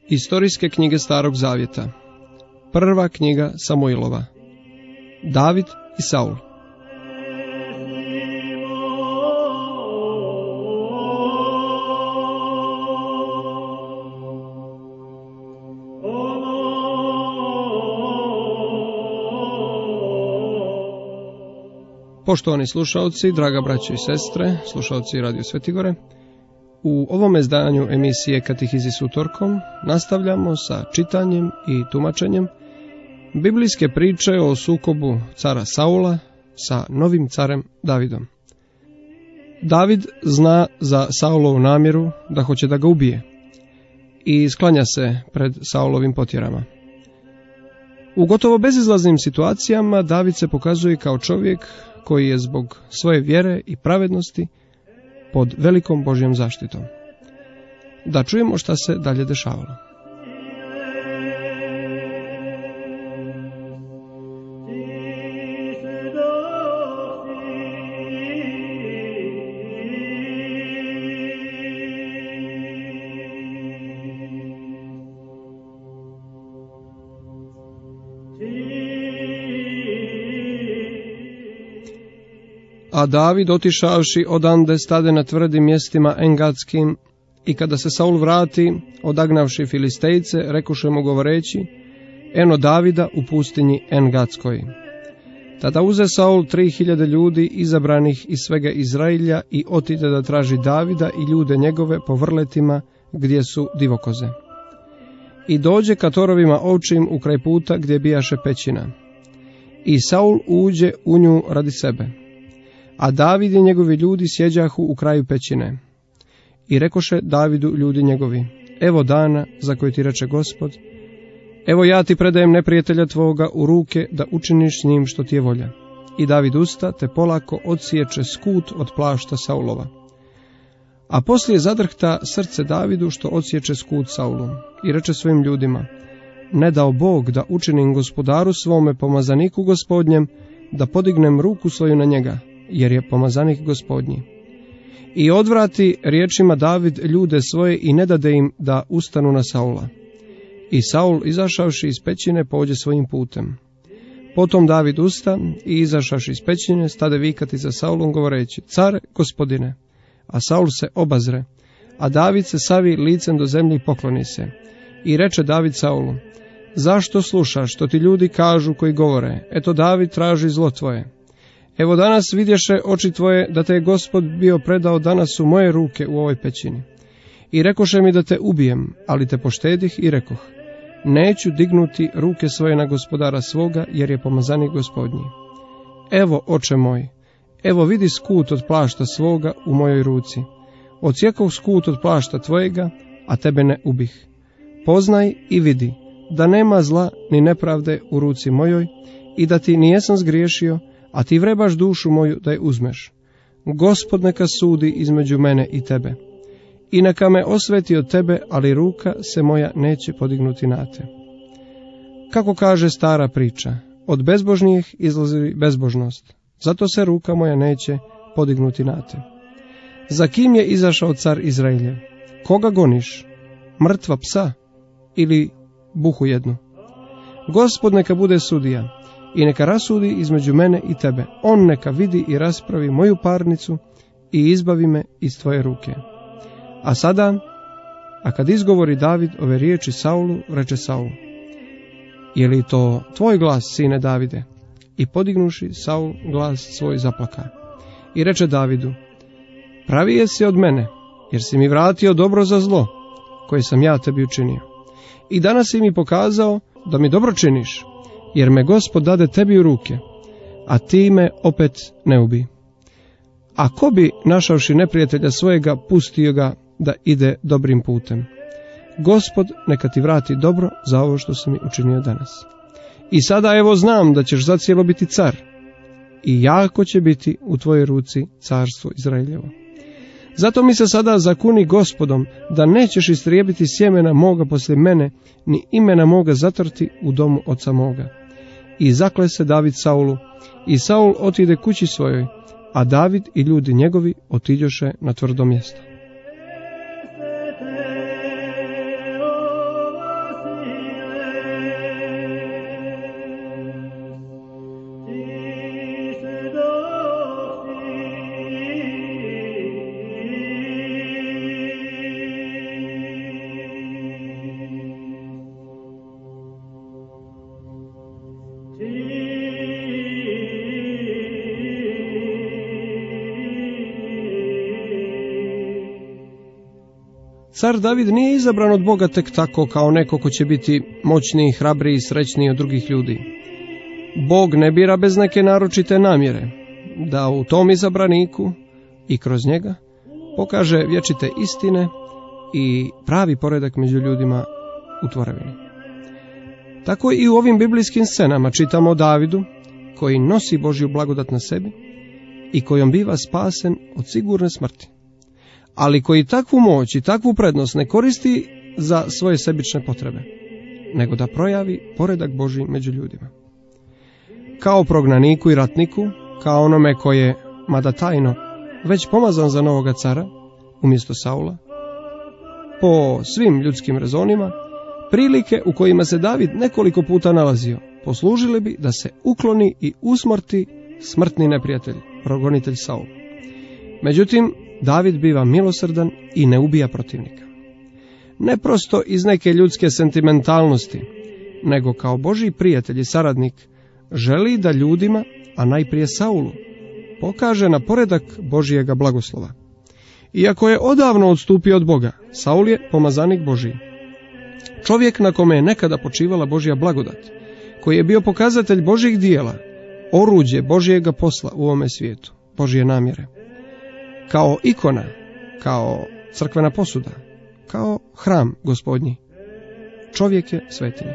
Istorijske knjige Starog Zavjeta. Prva knjiga Samuilova. David i Saul. Poštovani slušalci, draga braćo i sestre, slušalci Radio Svetigore, u ovom izdanju emisije Katehizi s utorkom nastavljamo sa čitanjem i tumačenjem biblijske priče o sukobu cara Saula sa novim carem Davidom. David zna za Saulovu namjeru da hoće da ga ubije i sklanja se pred Saulovim potjerama. U gotovo bezizlaznim situacijama David se pokazuje kao čovjek koji je zbog svoje vjere i pravednosti pod velikom Božjom zaštitom. Da čujemo šta se dalje dešavalo. A David, otišavši odande, stade na tvrdim mjestima engadskim, i kada se Saul vrati, odagnavši Filistejce, rekoše mu govoreći: eno Davida u pustinji Engadskoj. Tada uze Saul 3000 ljudi izabranih iz svega Izrailja i otide da traži Davida i ljude njegove po vrletima gdje su divokoze. I dođe ka torovima ovčim u kraj puta gdje bijaše pećina. I Saul uđe u nju radi sebe. A David i njegovi ljudi sjeđahu u kraju pećine. I rekoše Davidu ljudi njegovi: evo dana za koji ti reče Gospod, evo ja ti predajem neprijatelja tvoga u ruke da učiniš s njim što ti je volja. I David usta te polako odsječe skut od plašta Saulova. A poslije zadrhta srce Davidu što odsječe skut Saulu i reče svojim ljudima: ne dao Bog da učinim gospodaru svome pomazaniku Gospodnjem da podignem ruku svoju na njega, jer je pomazanik Gospodnji. I odvrati riječima David ljude svoje i ne dade im da ustanu na Saula. I Saul, izašavši iz pećine, pođe svojim putem. Potom David usta i izašavši iz pećine, stade vikati za Saulom govoreći: car, Gospodine. A Saul se obazre, a David se savi licem do zemlje i pokloni se. I reče David Saulu: zašto slušaš što ti ljudi kažu koji govore: eto David traži zlo tvoje. Evo danas vidješe oči tvoje da te je Gospod bio predao danas u moje ruke u ovoj pećini. I rekoše mi da te ubijem, ali te poštedih i rekoh: neću dignuti ruke svoje na gospodara svoga, jer je pomazanik Gospodnji. Evo, oče moj, evo vidi skut od plašta svoga u mojoj ruci. Odsjekoh skut od plašta tvojega, a tebe ne ubih. Poznaj i vidi da nema zla ni nepravde u ruci mojoj i da ti nijesam zgriješio, a ti vrebaš dušu moju da je uzmeš. Gospod neka sudi između mene i tebe. I neka me osveti od tebe, ali ruka se moja neće podignuti na te. Kako kaže stara priča, od bezbožnijih izlazi bezbožnost, zato se ruka moja neće podignuti na te. Za kim je izašao car Izrailjev? Koga goniš? Mrtva psa ili buhu jednu? Gospod neka bude sudija i neka rasudi između mene i tebe. On neka vidi i raspravi moju parnicu i izbavi me iz tvoje ruke. A sada, kad izgovori David ove riječi Saulu, reče Saul: je li to tvoj glas, sine Davide? I podignuši Saul glas svoj zaplaka. I reče Davidu: pravije si od mene, jer si mi vratio dobro za zlo, koje sam ja tebi učinio. I danas si mi pokazao da mi dobro činiš, jer me Gospod dade tebi u ruke, a ti me opet ne ubi. A ko bi, našavši neprijatelja svojega, pustio ga da ide dobrim putem? Gospod neka ti vrati dobro za ovo što si mi učinio danas. I sada evo znam da ćeš zacijelo biti car, i jako će biti u tvojoj ruci carstvo Izraeljevo. Zato mi se sada zakuni Gospodom da nećeš istrijebiti sjemena moga poslije mene, ni imena moga zatrti u domu oca moga. I zakle se David Saulu, i Saul otide kući svojoj, a David i ljudi njegovi otiđoše na tvrdo mjesto. Car David nije izabran od Boga tek tako kao neko ko će biti moćniji, hrabriji i srećniji od drugih ljudi. Bog ne bira bez neke naročite namjere, da u tom izabraniku i kroz njega pokaže vječite istine i pravi poredak među ljudima u tvorevini. Tako i u ovim biblijskim scenama čitamo o Davidu, koji nosi Božju blagodat na sebi i kojom biva spasen od sigurne smrti, ali koji takvu moć i takvu prednost ne koristi za svoje sebične potrebe, nego da projavi poredak Božji među ljudima. Kao prognaniku i ratniku, kao onome koji je, mada tajno, već pomazan za novoga cara, umjesto Saula, po svim ljudskim rezonima, prilike u kojima se David nekoliko puta nalazio, poslužile bi da se ukloni i usmrti smrtni neprijatelj, progonitelj Saul. Međutim, David biva milosrdan i ne ubija protivnika. Ne prosto iz neke ljudske sentimentalnosti, nego kao Božji prijatelj i saradnik želi da ljudima, a najprije Saulu, pokaže na poredak Božijega blagoslova. Iako je odavno odstupio od Boga, Saul je pomazanik Božiji. Čovjek na kome je nekada počivala Božja blagodat, koji je bio pokazatelj Božjih dijela, oruđe Božjega posla u ovome svijetu, Božje namjere. Kao ikona, kao crkvena posuda, kao hram Gospodnji. Čovjek je svetinja.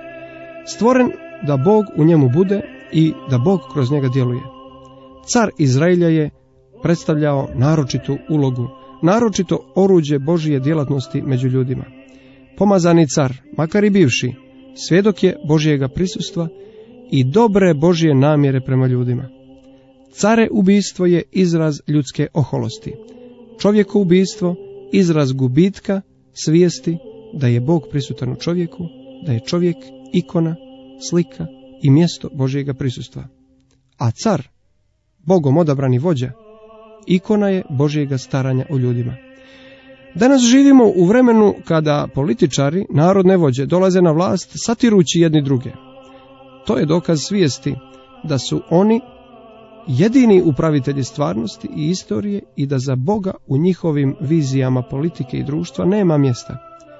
Stvoren da Bog u njemu bude i da Bog kroz njega djeluje. Car Izraelja je predstavljao naročitu ulogu, naročito oruđe Božje djelatnosti među ljudima. Pomazani car, makar i bivši, svjedok je Božjega prisustva i dobre Božje namjere prema ljudima. Care ubistvo je izraz ljudske oholosti. Čovjeko ubistvo izraz gubitka svijesti da je Bog prisutan u čovjeku, da je čovjek ikona, slika i mjesto Božjega prisustva. A car, Bogom odabrani vođa, ikona je Božjega staranja o ljudima. Danas živimo u vremenu kada političari, narodne vođe, dolaze na vlast satirući jedni druge. To je dokaz svijesti da su oni jedini upravitelji stvarnosti i istorije i da za Boga u njihovim vizijama politike i društva nema mjesta.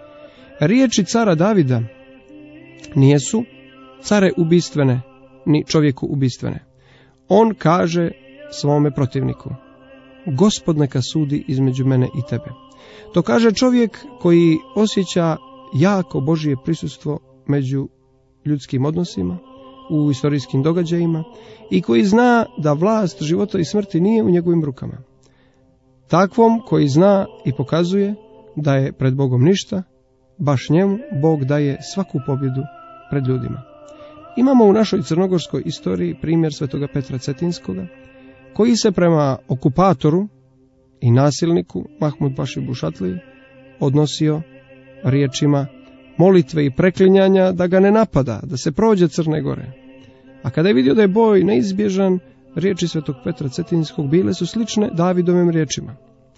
Riječi cara Davida nijesu care ubistvene, ni čovjeku ubistvene. On kaže svome protivniku: Gospod neka sudi između mene i tebe. To kaže čovjek koji osjeća jako Božje prisustvo među ljudskim odnosima, u istorijskim događajima i koji zna da vlast života i smrti nije u njegovim rukama. Takvom koji zna i pokazuje da je pred Bogom ništa, baš njemu Bog daje svaku pobjedu pred ljudima. Imamo u našoj crnogorskoj istoriji primjer svetoga Petra Cetinskoga, koji se prema okupatoru i nasilniku Mahmud Paši Bušatliji odnosio riječima molitve i preklinjanja da ga ne napada, da se prođe Crne Gore. A kada je vidio da je boj neizbježan, riječi svetog Petra Cetinskog bile su slične Davidovim riječima: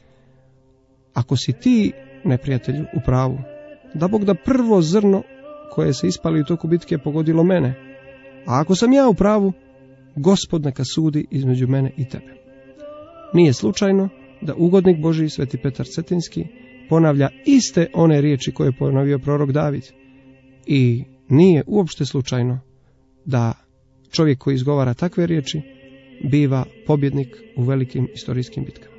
Ako si ti, neprijatelju, u pravu, da Bog da prvo zrno koje se ispali u toku bitke pogodilo mene, a ako sam ja u pravu, Gospod neka sudi između mene i tebe. Nije slučajno da ugodnik Božiji sveti Petar Cetinski ponavlja iste one riječi koje je ponovio prorok David. I nije uopšte slučajno da čovjek koji izgovara takve riječi biva pobjednik u velikim istorijskim bitkama.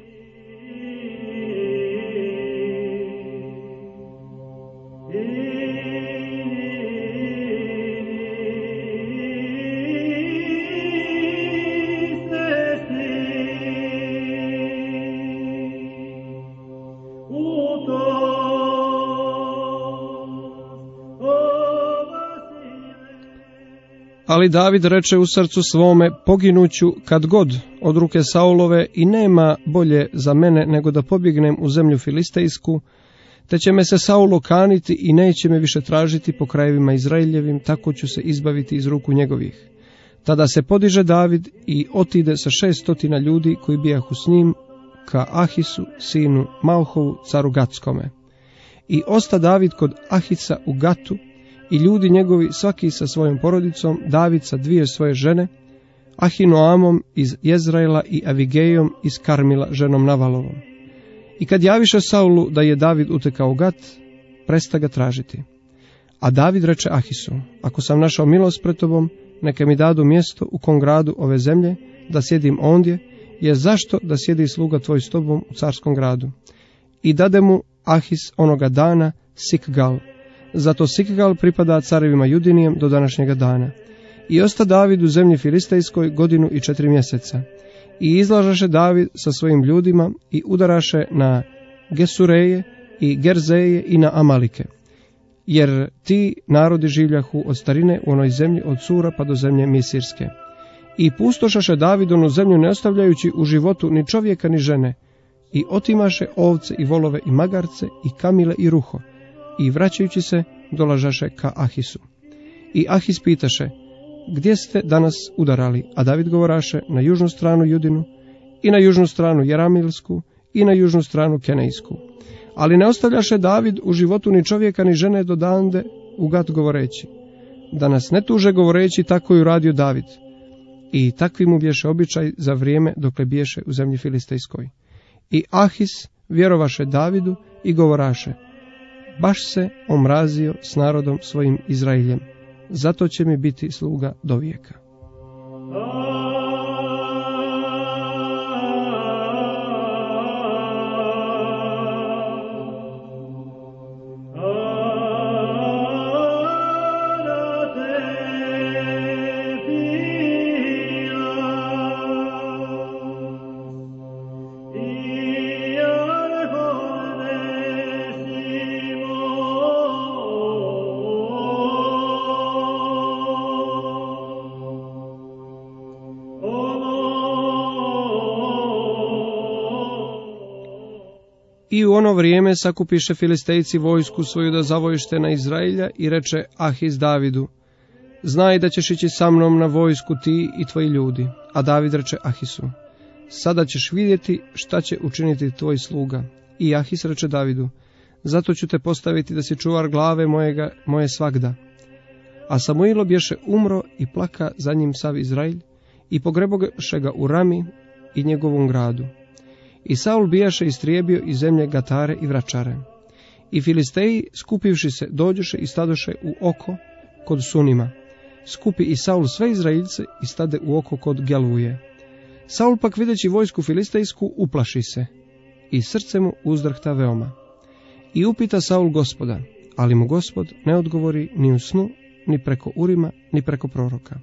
Ali David reče u srcu svome: poginuću kad god od ruke Saulove i nema bolje za mene nego da pobjegnem u zemlju filistejsku, te će me se Saul okaniti i neće me više tražiti po krajevima Izraeljevim, tako ću se izbaviti iz ruku njegovih. Tada se podiže David i otide sa 600 ljudi koji bijahu s njim ka Ahisu, sinu Maohovu, caru Gatskome. I osta David kod Ahisa u Gatu, i ljudi njegovi svaki sa svojom porodicom, David sa 2 svoje žene, Ahinoamom iz Jezraela i Avigejom iz Karmila, ženom Navalovom. I kad javiše Saulu da je David utekao u Gat, presta ga tražiti. A David reče Ahisu, ako sam našao milost pred tobom, neka mi dadu mjesto u kom gradu ove zemlje, da sjedim ondje, jer zašto da sjedi sluga tvoj s tobom u carskom gradu? I dade mu Ahis onoga dana Sikgal. Zato Sikgal pripada carevima Judinijem do današnjega dana. I osta David u zemlji Filistejskoj 1 godinu i 4 mjeseca. I izlažaše David sa svojim ljudima i udaraše na Gesureje i Gerzeje i na Amalike. Jer ti narodi življahu od starine u onoj zemlji od Sura pa do zemlje Misirske. I pustošaše David onu zemlju ne ostavljajući u životu ni čovjeka ni žene. I otimaše ovce i volove i magarce i kamile i ruho. I vraćajući se dolažaše ka Ahisu. I Ahis pitaše, gdje ste danas udarali? A David govoraše, na južnu stranu Judinu, i na južnu stranu Jeramilsku, i na južnu stranu Kenejsku. Ali ne ostavljaše David u životu ni čovjeka ni žene do dande u Gat govoreći. Da nas ne tuže govoreći, tako je uradio David. I takvi mu bješe običaj za vrijeme dokle biješe u zemlji Filistejskoj. I Ahis vjerovaše Davidu i govoraše, baš se omrazio s narodom svojim Izraeljem, zato će mi biti sluga do vijeka. I u ono vrijeme sakupiše Filistejci vojsku svoju da zavojište na Izraelja i reče Ahis Davidu, znaj da ćeš ići sa mnom na vojsku ti i tvoji ljudi. A David reče Ahisu, sada ćeš vidjeti šta će učiniti tvoj sluga. I Ahis reče Davidu, zato ću te postaviti da si čuvar glave moje svagda. A Samuilo bješe umro i plaka za njim sav Izraelj i pogreboše ga u Rami i njegovom gradu. I Saul bijaše istrijebio iz zemlje Gatare i Vračare. I Filisteji, skupivši se, dođoše i stadoše u oko kod Sunima. Skupi i Saul sve Izraeljce i stade u oko kod Gelvuje. Saul pak videći vojsku filistejsku uplaši se i srce mu uzdrhta veoma. I upita Saul Gospoda, ali mu Gospod ne odgovori ni u snu, ni preko Urima, ni preko proroka.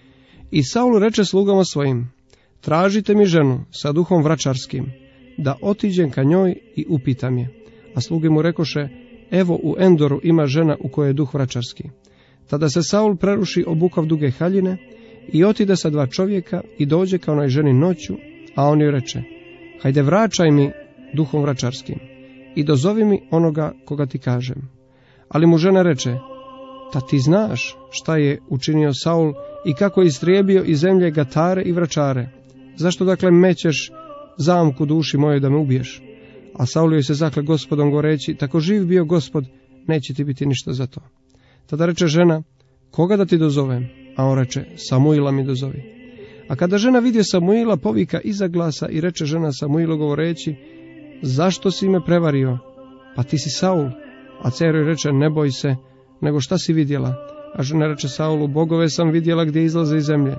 I Saul reče slugama svojim, tražite mi ženu sa duhom vračarskim, da otiđem ka njoj i upitam je. A sluge mu rekoše, evo u Endoru ima žena u kojoj je duh vračarski. Tada se Saul preruši obukav duge haljine i otide sa 2 čovjeka i dođe ka onoj ženi noću, a on joj reče, hajde vraćaj mi duhom vračarskim i dozovi mi onoga koga ti kažem. Ali mu žena reče, ta ti znaš šta je učinio Saul i kako je istrijebio iz zemlje Gatare i Vračare. Zašto dakle mećeš zamku duši mojoj da me ubiješ? A Saul joj se zakle Gospodom govoreći, tako živ bio Gospod, neće ti biti ništa za to. Tada reče žena, koga da ti dozovem? A on reče, Samuila mi dozovi. A kada žena vidje Samuila, povika iza glasa i reče žena Samuilu govoreći, zašto si me prevario? Pa ti si Saul. A cer joj reče, ne boj se, nego šta si vidjela? A žena reče Saulu, bogove sam vidjela gdje izlaze iz zemlje.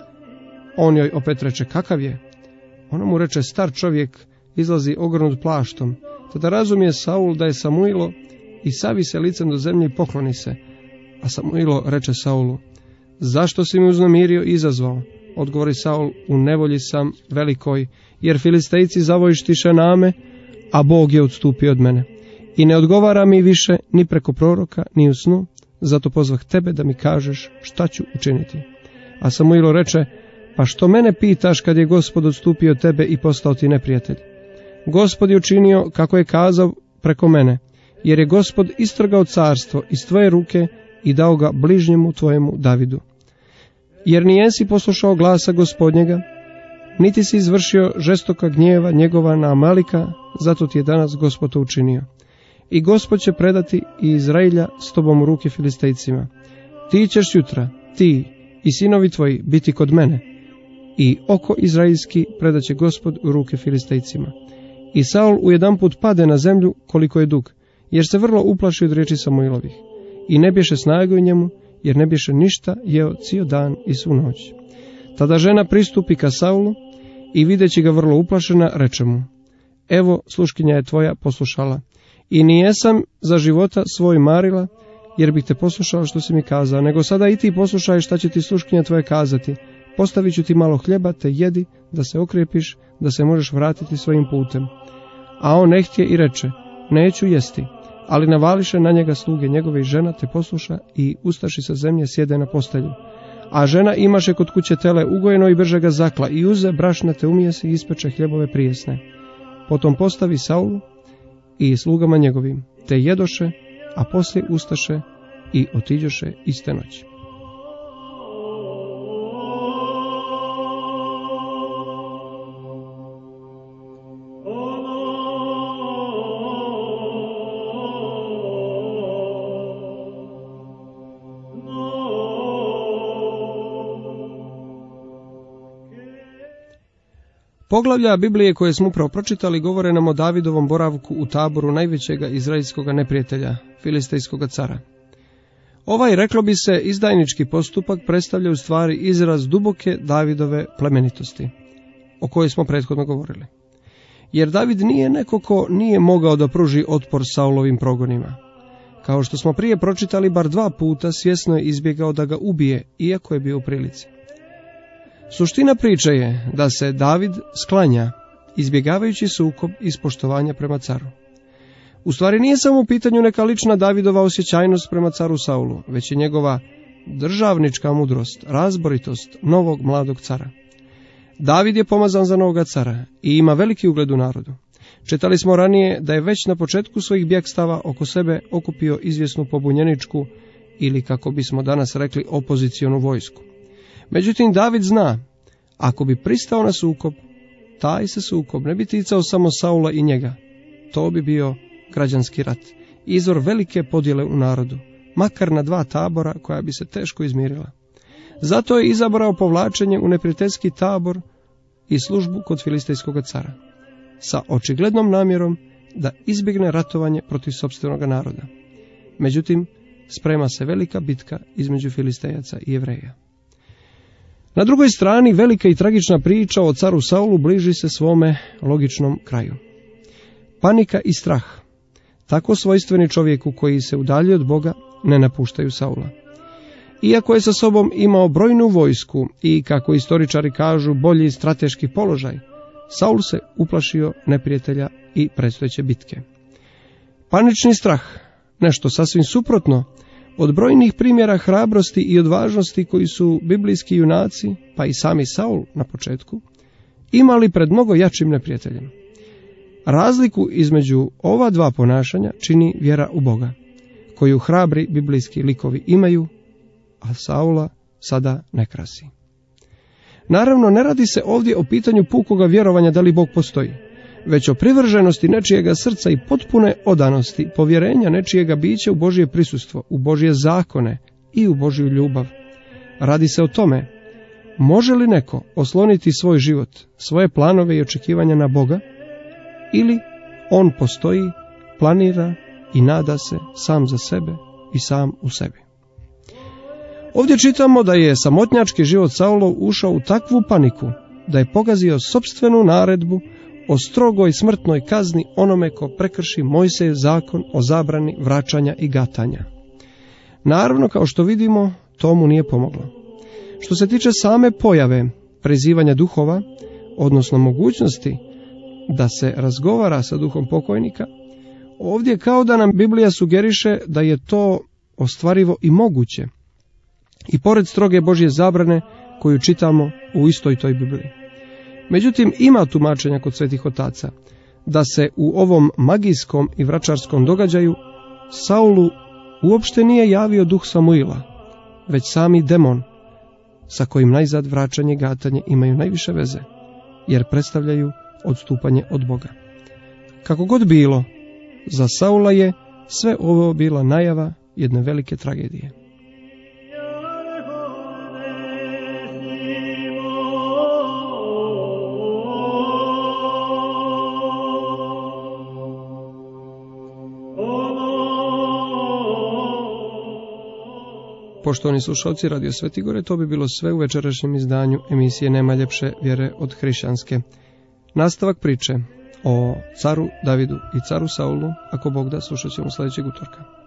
On joj opet reče, kakav je? Ona mu reče, star čovjek izlazi ogrnut plaštom. Tada razumije Saul da je Samuilo i savi se licem do zemlje i pokloni se. A Samuilo reče Saulu, zašto si mi uznemirio i izazvao? Odgovori Saul, u nevolji sam velikoj, jer Filistejci zavojištiše name, a Bog je odstupio od mene. I ne odgovara mi više ni preko proroka, ni u snu, zato pozvah tebe da mi kažeš šta ću učiniti. A Samuilo reče, pa što mene pitaš kad je Gospod odstupio tebe i postao ti neprijatelj? Gospod je učinio kako je kazao preko mene, jer je Gospod istrgao carstvo iz tvoje ruke i dao ga bližnjemu tvojemu Davidu. Jer nijesi poslušao glasa Gospodnjega, niti si izvršio žestoka gnjeva njegova na Amalika, zato ti je danas Gospod to učinio. I Gospod će predati i Izraelja s tobom u ruke Filistejcima. Ti ćeš sutra, ti i sinovi tvoji, biti kod mene, i oko izraelski predat će Gospod u ruke Filistejcima. I Saul ujedanput pade na zemlju koliko je dug, jer se vrlo uplaši od riječi Samuilovih. I ne bješe snage u njemu, jer ne bješe ništa jeo cijel dan i svu noć. Tada žena pristupi ka Saulu i videći ga vrlo uplašena, reče mu: evo, sluškinja je tvoja poslušala, i nijesam za života svoj marila, jer bih te poslušala što si mi kazao, nego sada i ti poslušaj šta će ti sluškinja tvoje kazati. Postavit ću ti malo hljeba, te jedi, da se okrepiš, da se možeš vratiti svojim putem. A on nehtje i reče: neću jesti. Ali navališe na njega sluge njegove i žena, te posluša i ustaši sa zemlje sjede na postelju. A žena imaše kod kuće tele ugojeno i brže ga zakla i uze brašna, te umijesi i ispeče hljebove prijesne. Potom postavi Saulu i slugama njegovim, te jedoše, a poslije ustaše i otiđoše iste noći. Poglavlja Biblije koje smo upravo pročitali govore nam o Davidovom boravku u taboru najvećega izraelskog neprijatelja, filistejskog cara. Ovaj, reklo bi se, izdajnički postupak predstavlja u stvari izraz duboke Davidove plemenitosti, o kojoj smo prethodno govorili. Jer David nije neko ko nije mogao da pruži otpor Saulovim progonima. Kao što smo prije pročitali, bar 2 puta svjesno je izbjegao da ga ubije, iako je bio u prilici. Suština priče je da se David sklanja, izbjegavajući sukob iz poštovanja prema caru. U stvari nije samo u pitanju neka lična Davidova osjećajnost prema caru Saulu, već je njegova državnička mudrost, razboritost novog mladog cara. David je pomazan za novoga cara i ima veliki ugled u narodu. Čitali smo ranije da je već na početku svojih bjegstava oko sebe okupio izvjesnu pobunjeničku, ili kako bismo danas rekli, opozicionu vojsku. Međutim, David zna, ako bi pristao na sukob, taj se sukob ne bi ticao samo Saula i njega. To bi bio građanski rat, izvor velike podjele u narodu, makar na 2 tabora koja bi se teško izmirila. Zato je izabrao povlačenje u neprijateljski tabor i službu kod filistejskog cara, sa očiglednom namjerom da izbjegne ratovanje protiv sopstvenog naroda. Međutim, sprema se velika bitka između Filistejaca i Jevreja. Na drugoj strani, velika i tragična priča o caru Saulu bliži se svome logičnom kraju. Panika i strah, tako svojstveni čovjeku koji se udalji od Boga, ne napuštaju Saula. Iako je sa sobom imao brojnu vojsku i, kako istoričari kažu, bolji strateški položaj, Saul se uplašio neprijatelja i predstojeće bitke. Panični strah, nešto sasvim suprotno od brojnih primjera hrabrosti i odvažnosti koji su biblijski junaci, pa i sami Saul na početku, imali pred mnogo jačim neprijateljem. Razliku između ova 2 ponašanja čini vjera u Boga, koju hrabri biblijski likovi imaju, a Saula sada ne krasi. Naravno, ne radi se ovdje o pitanju pukoga vjerovanja da li Bog postoji, već o privrženosti nečijega srca i potpune odanosti, povjerenja nečijega bića u Božje prisustvo, u Božje zakone i u Božju ljubav. Radi se o tome, može li neko osloniti svoj život, svoje planove i očekivanja na Boga, ili on postoji, planira i nada se sam za sebe i sam u sebi. Ovdje čitamo da je samotnjački život Saulov ušao u takvu paniku da je pogazio sopstvenu naredbu o strogoj smrtnoj kazni onome ko prekrši Mojsijev zakon o zabrani vraćanja i gatanja. Naravno, kao što vidimo, to mu nije pomoglo. Što se tiče same pojave prizivanja duhova, odnosno mogućnosti da se razgovara sa duhom pokojnika, ovdje kao da nam Biblija sugeriše da je to ostvarivo i moguće, i pored stroge Božje zabrane koju čitamo u istoj toj Bibliji. Međutim, ima tumačenja kod svetih otaca da se u ovom magijskom i vračarskom događaju Saulu uopšte nije javio duh Samuila, već sami demon, sa kojim najzad vraćanje i gatanje imaju najviše veze, jer predstavljaju odstupanje od Boga. Kako god bilo, za Saula je sve ovo bila najava jedne velike tragedije. Poštovani slušalci Radio Sveti Gore, to bi bilo sve u večerašnjem izdanju emisije Nema ljepše vjere od hrišćanske. Nastavak priče o caru Davidu i caru Saulu, ako Bog da, slušat ćemo sljedećeg utorka.